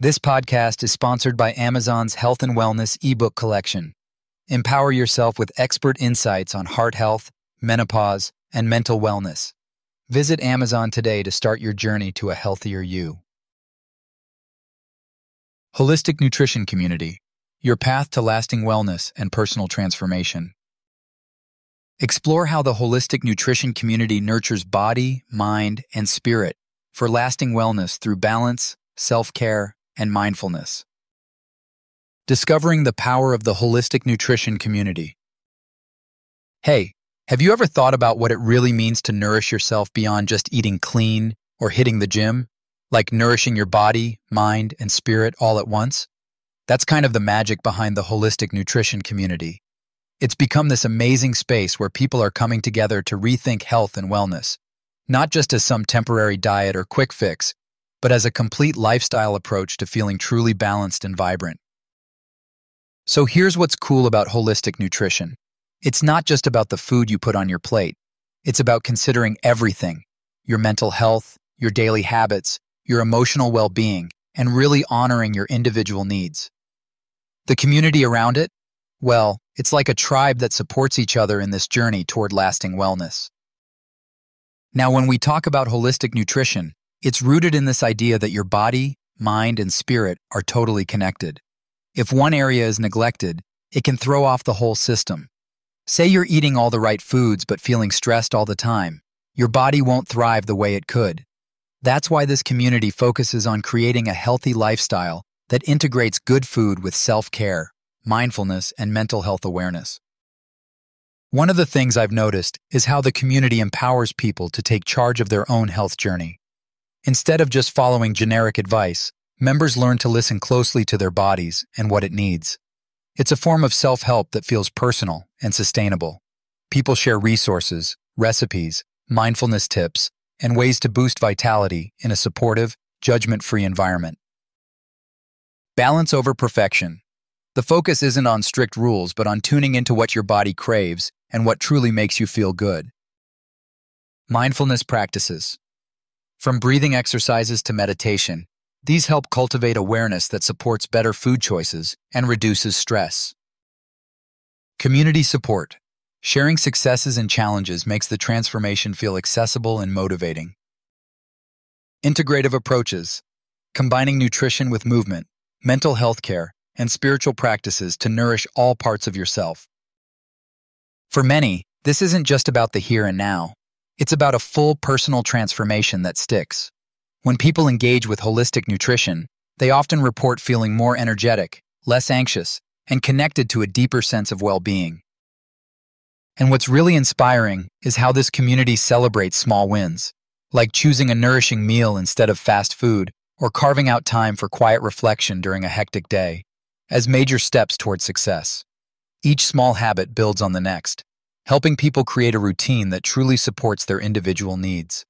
This podcast is sponsored by Amazon's Health and Wellness ebook collection. Empower yourself with expert insights on heart health, menopause, and mental wellness. Visit Amazon today to start your journey to a healthier you. Holistic Nutrition Community, your path to lasting wellness and personal transformation. Explore how the holistic nutrition community nurtures body, mind, and spirit for lasting wellness through balance, self-care, and mindfulness. Discovering the power of the holistic nutrition community. Hey, have you ever thought about what it really means to nourish yourself beyond just eating clean or hitting the gym? Like nourishing your body, mind, and spirit all at once? That's kind of the magic behind the holistic nutrition community. It's become this amazing space where people are coming together to rethink health and wellness, not just as some temporary diet or quick fix, but as a complete lifestyle approach to feeling truly balanced and vibrant. So here's what's cool about holistic nutrition. It's not just about the food you put on your plate. It's about considering everything: your mental health, your daily habits, your emotional well-being, and really honoring your individual needs. The community around it? Well, it's like a tribe that supports each other in this journey toward lasting wellness. Now, when we talk about holistic nutrition, it's rooted in this idea that your body, mind, and spirit are totally connected. If one area is neglected, it can throw off the whole system. Say you're eating all the right foods but feeling stressed all the time. Your body won't thrive the way it could. That's why this community focuses on creating a healthy lifestyle that integrates good food with self-care, mindfulness, and mental health awareness. One of the things I've noticed is how the community empowers people to take charge of their own health journey. Instead of just following generic advice, members learn to listen closely to their bodies and what it needs. It's a form of self-help that feels personal and sustainable. People share resources, recipes, mindfulness tips, and ways to boost vitality in a supportive, judgment-free environment. Balance over perfection. The focus isn't on strict rules, but on tuning into what your body craves and what truly makes you feel good. Mindfulness practices. From breathing exercises to meditation, these help cultivate awareness that supports better food choices and reduces stress. Community support. Sharing successes and challenges makes the transformation feel accessible and motivating. Integrative approaches. Combining nutrition with movement, mental health care, and spiritual practices to nourish all parts of yourself. For many, this isn't just about the here and now. It's about a full personal transformation that sticks. When people engage with holistic nutrition, they often report feeling more energetic, less anxious, and connected to a deeper sense of well-being. And what's really inspiring is how this community celebrates small wins, like choosing a nourishing meal instead of fast food or carving out time for quiet reflection during a hectic day, as major steps toward success. Each small habit builds on the next, helping people create a routine that truly supports their individual needs.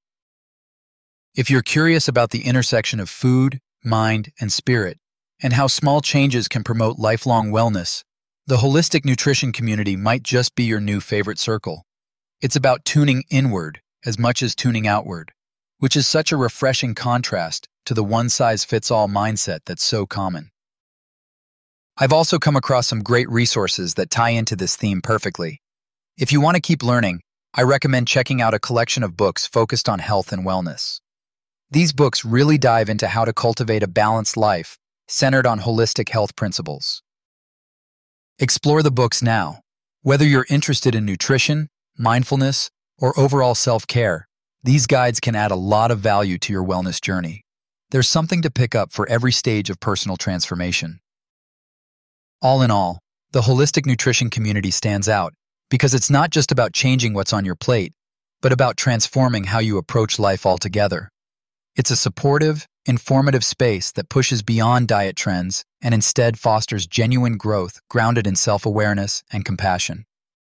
If you're curious about the intersection of food, mind, and spirit, and how small changes can promote lifelong wellness, the holistic nutrition community might just be your new favorite circle. It's about tuning inward as much as tuning outward, which is such a refreshing contrast to the one-size-fits-all mindset that's so common. I've also come across some great resources that tie into this theme perfectly. If you want to keep learning, I recommend checking out a collection of books focused on health and wellness. These books really dive into how to cultivate a balanced life centered on holistic health principles. Explore the books now. Whether you're interested in nutrition, mindfulness, or overall self-care, these guides can add a lot of value to your wellness journey. There's something to pick up for every stage of personal transformation. All in all, the holistic nutrition community stands out because it's not just about changing what's on your plate, but about transforming how you approach life altogether. It's a supportive, informative space that pushes beyond diet trends and instead fosters genuine growth grounded in self-awareness and compassion.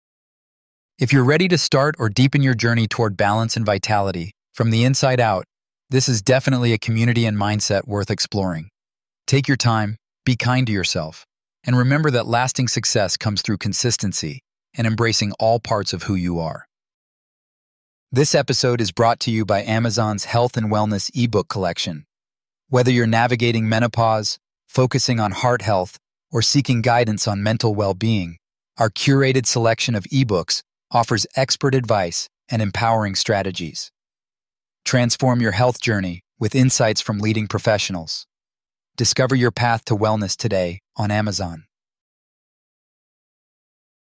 If you're ready to start or deepen your journey toward balance and vitality from the inside out, this is definitely a community and mindset worth exploring. Take your time, be kind to yourself, and remember that lasting success comes through consistency and embracing all parts of who you are. This episode is brought to you by Amazon's Health and Wellness ebook collection. Whether you're navigating menopause, focusing on heart health, or seeking guidance on mental well-being, our curated selection of ebooks offers expert advice and empowering strategies. Transform your health journey with insights from leading professionals. Discover your path to wellness today on Amazon.